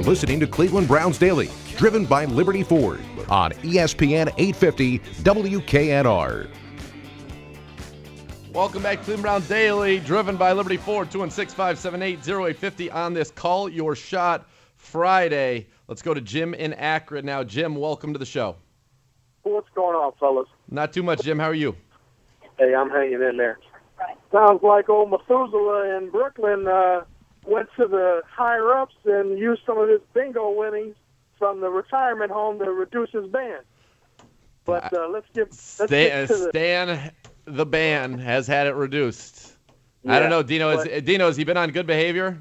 listening to Cleveland Browns Daily, driven by Liberty Ford on ESPN 850 WKNR. Welcome back to Cleveland Browns Daily, driven by Liberty Ford, 216-578-0850 on this Call Your Shot Friday. Let's go to Jim in Akron now. Jim, welcome to the show. What's going on, fellas? Not too much, Jim. How are you? Hey, I'm hanging in there. Sounds like old Methuselah in Brooklyn went to the higher-ups and used some of his bingo winnings from the retirement home to reduce his ban. But let's get to Stan the ban has had it reduced. Yeah, I don't know, Dino. Has he been on good behavior?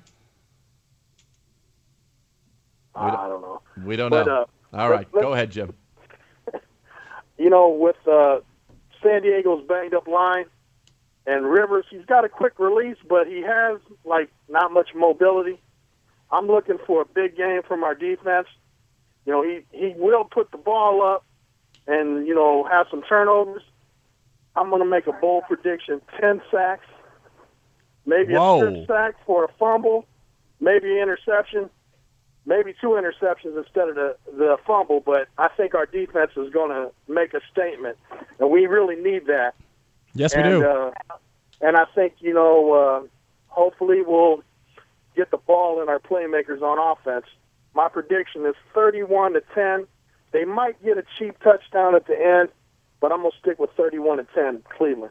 I don't know. We don't know. All right, go ahead, Jim. You know, with San Diego's banged-up line and Rivers, he's got a quick release, but he has, not much mobility. I'm looking for a big game from our defense. You know, he will put the ball up and, have some turnovers. I'm going to make a bold prediction, 10 sacks, maybe a strip sack for a fumble, maybe an interception, maybe 2 interceptions instead of the fumble, but I think our defense is going to make a statement, and we really need that. Yes, we do. And I think, hopefully we'll get the ball in our playmakers on offense. My prediction is 31-10. They might get a cheap touchdown at the end, but I'm going to stick with 31-10, Cleveland.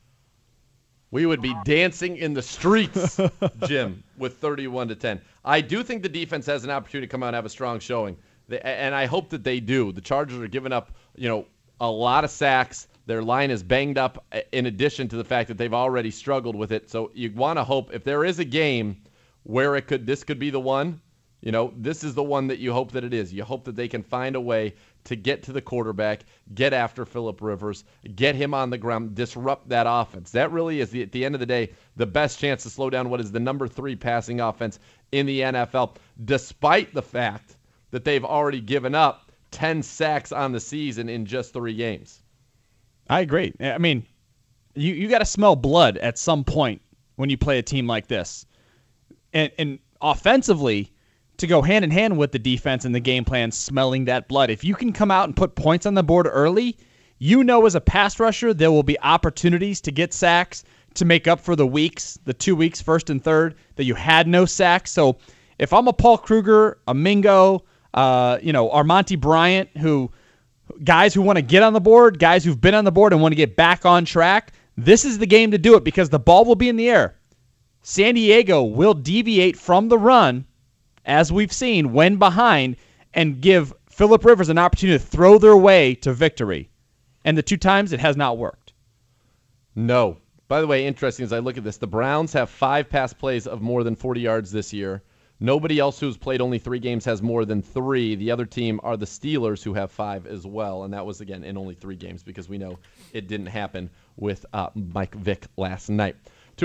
We would be dancing in the streets, Jim, with 31-10. I do think the defense has an opportunity to come out and have a strong showing, and I hope that they do. The Chargers are giving up, a lot of sacks. Their line is banged up in addition to the fact that they've already struggled with it. So you want to hope if there is a game where this could be the one, this is the one that you hope that it is. You hope that they can find a way to get to the quarterback, get after Phillip Rivers, get him on the ground, disrupt that offense. That really is, at the end of the day, the best chance to slow down what is the number 3 passing offense in the NFL, despite the fact that they've already given up 10 sacks on the season in just 3 games. I agree. I mean, you got to smell blood at some point when you play a team like this. And offensively, to go hand in hand with the defense and the game plan, smelling that blood. If you can come out and put points on the board early, as a pass rusher, there will be opportunities to get sacks to make up for the 2 weeks, first and third, that you had no sacks. So if I'm a Paul Kruger, a Mingo, Armonte Bryant, guys who want to get on the board, guys who've been on the board and want to get back on track, this is the game to do it because the ball will be in the air. San Diego will deviate from the run, as we've seen, when behind, and give Phillip Rivers an opportunity to throw their way to victory. And the 2 times, it has not worked. No. By the way, interesting as I look at this, the Browns have 5 pass plays of more than 40 yards this year. Nobody else who's played only 3 games has more than 3. The other team are the Steelers, who have 5 as well, and that was, again, in only 3 games because we know it didn't happen with Mike Vick last night.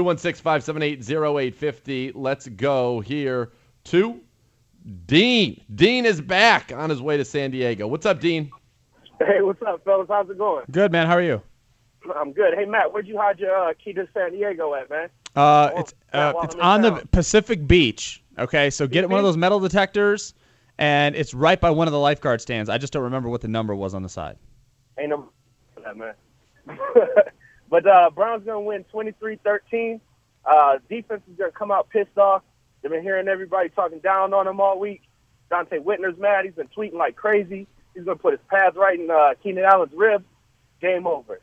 216-578-0850. Let's go here to Dean. Dean is back on his way to San Diego. What's up, Dean? Hey, what's up, fellas? How's it going? Good, man. How are you? I'm good. Hey, Matt, where'd you hide your key to San Diego at, man? It's on the Pacific Beach. Okay, so get one of those metal detectors, and it's right by one of the lifeguard stands. I just don't remember what the number was on the side. Ain't no for that, man. But Browns going to win 23-13. Defense is going to come out pissed off. They've been hearing everybody talking down on him all week. Dante Whitner's mad. He's been tweeting like crazy. He's going to put his pads right in Keenan Allen's ribs. Game over.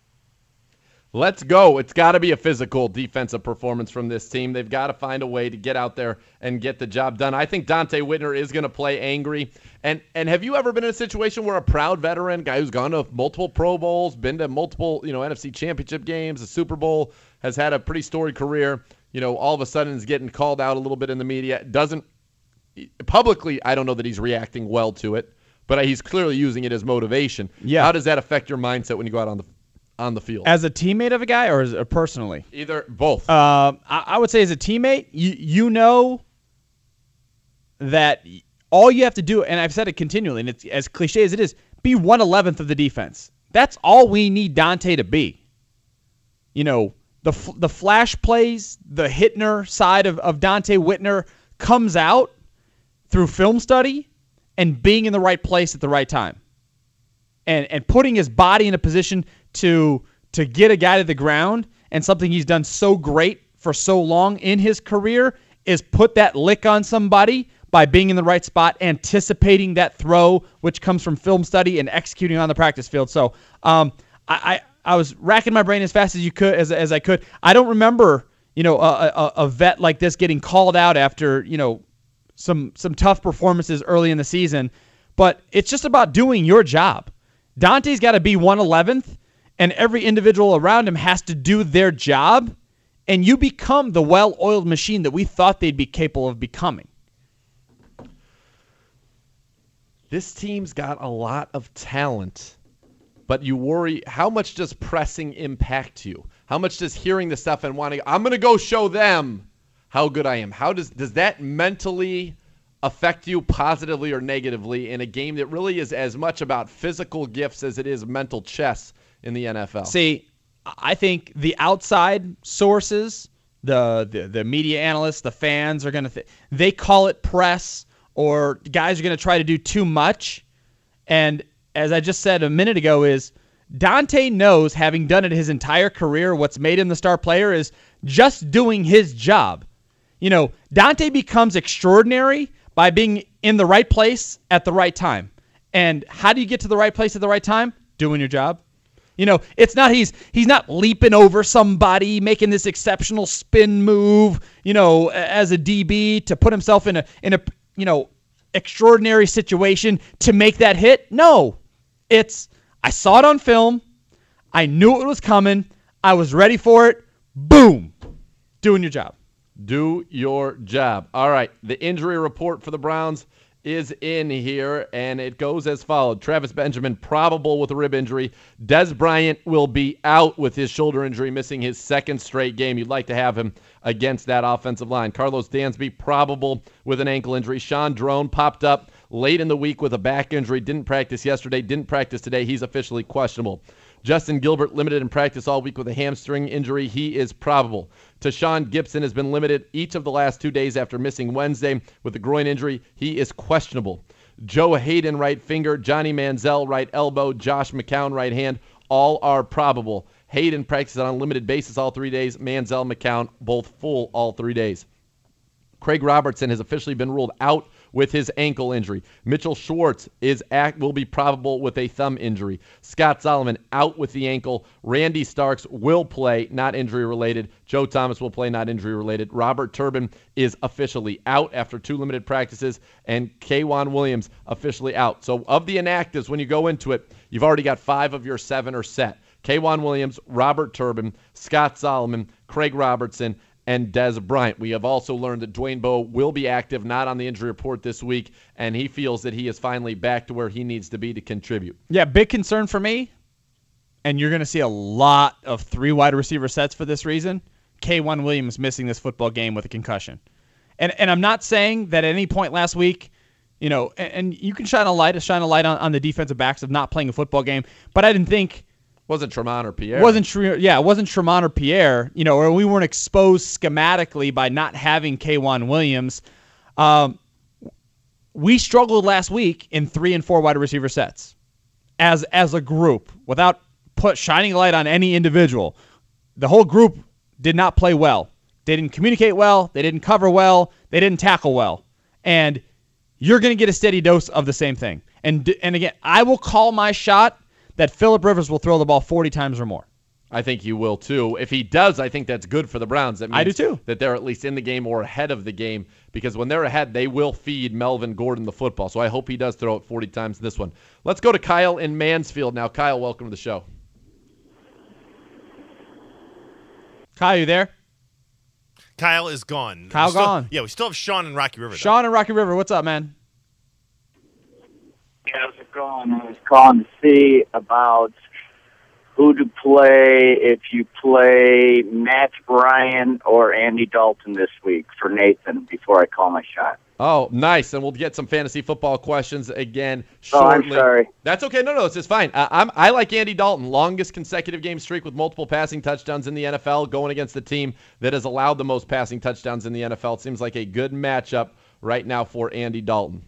Let's go. It's got to be a physical defensive performance from this team. They've got to find a way to get out there and get the job done. I think Dante Whitner is going to play angry. And have you ever been in a situation where a proud veteran, guy who's gone to multiple Pro Bowls, been to multiple, NFC Championship games, a Super Bowl, has had a pretty storied career, all of a sudden is getting called out a little bit in the media, doesn't publicly, I don't know that he's reacting well to it, but he's clearly using it as motivation. Yeah. How does that affect your mindset when you go out on the field? As a teammate of a guy or personally? Either, both. I would say as a teammate, you know that all you have to do, and I've said it continually, and it's as cliche as it is, be 1/11th of the defense. That's all we need Dante to be. The flash plays, the Hittner side of Dante Whitner comes out through film study and being in the right place at the right time. And putting his body in a position to get a guy to the ground, and something he's done so great for so long in his career is put that lick on somebody by being in the right spot, anticipating that throw, which comes from film study and executing on the practice field. So I was racking my brain as fast as I could. I don't remember, a vet like this getting called out after, some tough performances early in the season. But it's just about doing your job. Dante's got to be 111th, and every individual around him has to do their job, and you become the well-oiled machine that we thought they'd be capable of becoming. This team's got a lot of talent, but you worry, how much does pressing impact you? How much does hearing the stuff and wanting, I'm going to go show them how good I am? How does that mentally affect you positively or negatively in a game that really is as much about physical gifts as it is mental chess in the NFL? See, I think the outside sources, the media analysts, the fans are going to they call it press, or guys are going to try to do too much. And as I just said a minute ago, is Dante knows, having done it his entire career, what's made him the star player is just doing his job. Dante becomes extraordinary by being in the right place at the right time. And how do you get to the right place at the right time? Doing your job. It's not he's not leaping over somebody, making this exceptional spin move, as a DB to put himself in a extraordinary situation to make that hit. No. I saw it on film. I knew it was coming. I was ready for it. Boom. Doing your job. Do your job. All right, the injury report for the Browns is in here, and it goes as followed. Travis Benjamin, probable with a rib injury. Dez Bryant will be out with his shoulder injury, missing his second straight game. You'd like to have him against that offensive line. Carlos Dansby, probable with an ankle injury. Sean Drone popped up late in the week with a back injury. Didn't practice yesterday, didn't practice today. He's officially questionable. Justin Gilbert limited in practice all week with a hamstring injury. He is probable. Tashawn Gibson has been limited each of the last 2 days after missing Wednesday with a groin injury. He is questionable. Joe Hayden, right finger. Johnny Manziel, right elbow. Josh McCown, right hand. All are probable. Hayden practices on a limited basis all 3 days. Manziel, McCown, both full all 3 days. Craig Robertson has officially been ruled out with his ankle injury. Mitchell Schwartz will be probable with a thumb injury. Scott Solomon out with the ankle. Randy Starks will play, not injury related. Joe Thomas will play, not injury related. Robert Turbin is officially out after 2 limited practices, and K'Wan Williams officially out. So of the inactives, when you go into it, you've already got 5 of your 7 are set. K'Wan Williams, Robert Turbin, Scott Solomon, Craig Robertson, and Dez Bryant. We have also learned that Dwayne Bowe will be active, not on the injury report this week, and he feels that he is finally back to where he needs to be to contribute. Yeah, big concern for me, and you're going to see a lot of 3 wide receiver sets for this reason. K'Wan Williams missing this football game with a concussion. And I'm not saying that at any point last week, and you can shine a light on the defensive backs of not playing a football game, but I didn't think Wasn't Tremont or Pierre. It wasn't Tremont or Pierre, or we weren't exposed schematically by not having K'Wan Williams. We struggled last week in 3 and 4 wide receiver sets as a group without shining a light on any individual. The whole group did not play well. They didn't communicate well. They didn't cover well. They didn't tackle well. And you're going to get a steady dose of the same thing. And again, I will call my shot that Phillip Rivers will throw the ball 40 times or more. I think he will, too. If he does, I think that's good for the Browns. That means I do, too. That they're at least in the game or ahead of the game, because when they're ahead, they will feed Melvin Gordon the football. So I hope he does throw it 40 times this one. Let's go to Kyle in Mansfield now. Kyle, welcome to the show. Kyle, you there? Kyle is gone. Gone. Yeah, we still have Sean and Rocky River. Sean and Rocky River, what's up, man? How's it going? I was calling to see about who to play if you play Matt Bryan or Andy Dalton this week for Nathan before I call my shot. Oh, nice. And we'll get some fantasy football questions again shortly. Oh, I'm sorry. That's okay. No, it's just fine. I like Andy Dalton. Longest consecutive game streak with multiple passing touchdowns in the NFL, going against the team that has allowed the most passing touchdowns in the NFL. It seems like a good matchup right now for Andy Dalton.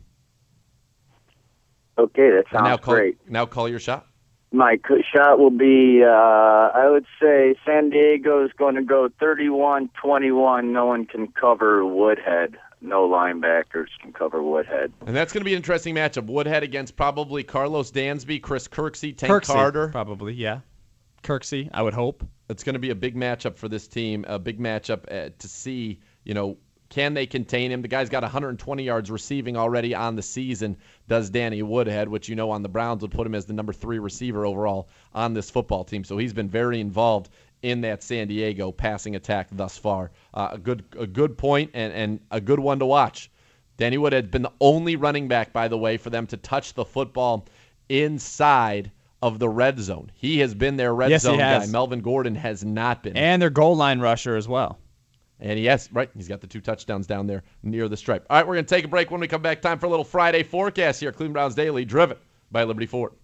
Okay, that And sounds great. Now call your shot. My shot will be, I would say San Diego is going to go 31-21. No one can cover Woodhead. No linebackers can cover Woodhead. And that's going to be an interesting matchup. Woodhead against probably Carlos Dansby, Chris Kirksey, Tank Carter. Probably, yeah. Kirksey, I would hope. It's going to be a big matchup for this team, a big matchup to see, can they contain him? The guy's got 120 yards receiving already on the season, does Danny Woodhead, which on the Browns would put him as the number 3 receiver overall on this football team. So he's been very involved in that San Diego passing attack thus far. A good point and a good one to watch. Danny Woodhead been the only running back, by the way, for them to touch the football inside of the red zone. He has been their red zone guy. Melvin Gordon has not been. And their goal line rusher as well. And he's got the 2 touchdowns down there near the stripe. All right, we're going to take a break. When we come back, time for a little Friday forecast here at Cleveland Browns Daily, driven by Liberty Ford.